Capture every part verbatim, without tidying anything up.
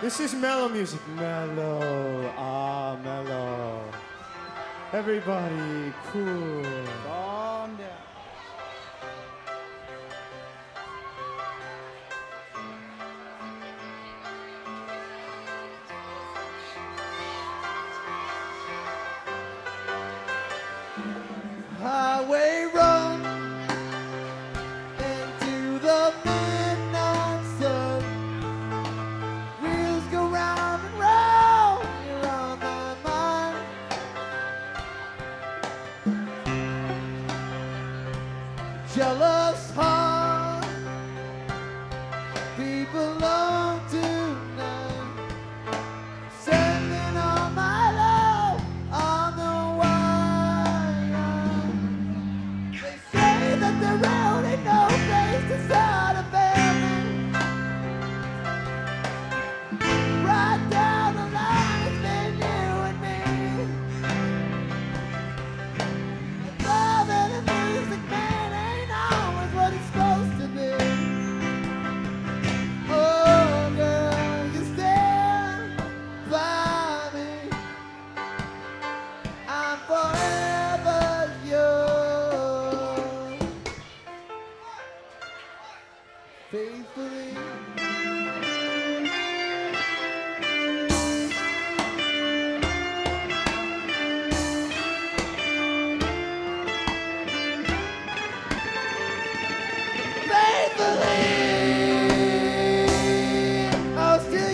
This is mellow music. Mellow. Ah, mellow. Everybody, cool. Calm down. Highway run into the midnight sun. Wheels go round and round, you're on my mind. Jealous heart, people on tonight, sending all my love on the wire. They say that there really no place to start a family. Right down the line, it's been you and me. Love and a music man ain't always what it's supposed to be. Oh, girl, you stand by me. I'm forever yours. Faithfully. Faithfully, oh, still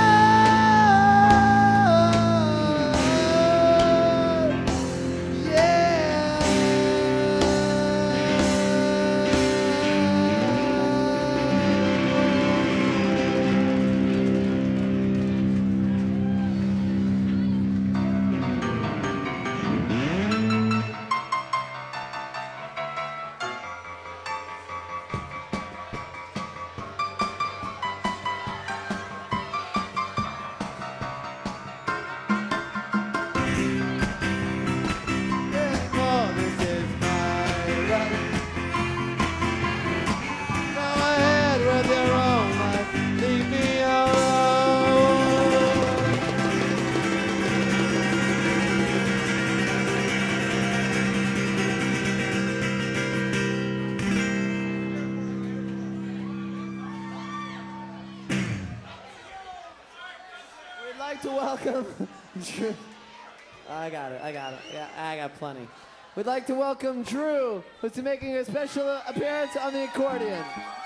yours, yeah. Oh, this is my right. Go ahead with your own life, leave me alone. We'd like to welcome Drew. I got it, I got it, yeah, I got plenty. We'd like to welcome Drew, who's making a special appearance on the accordion.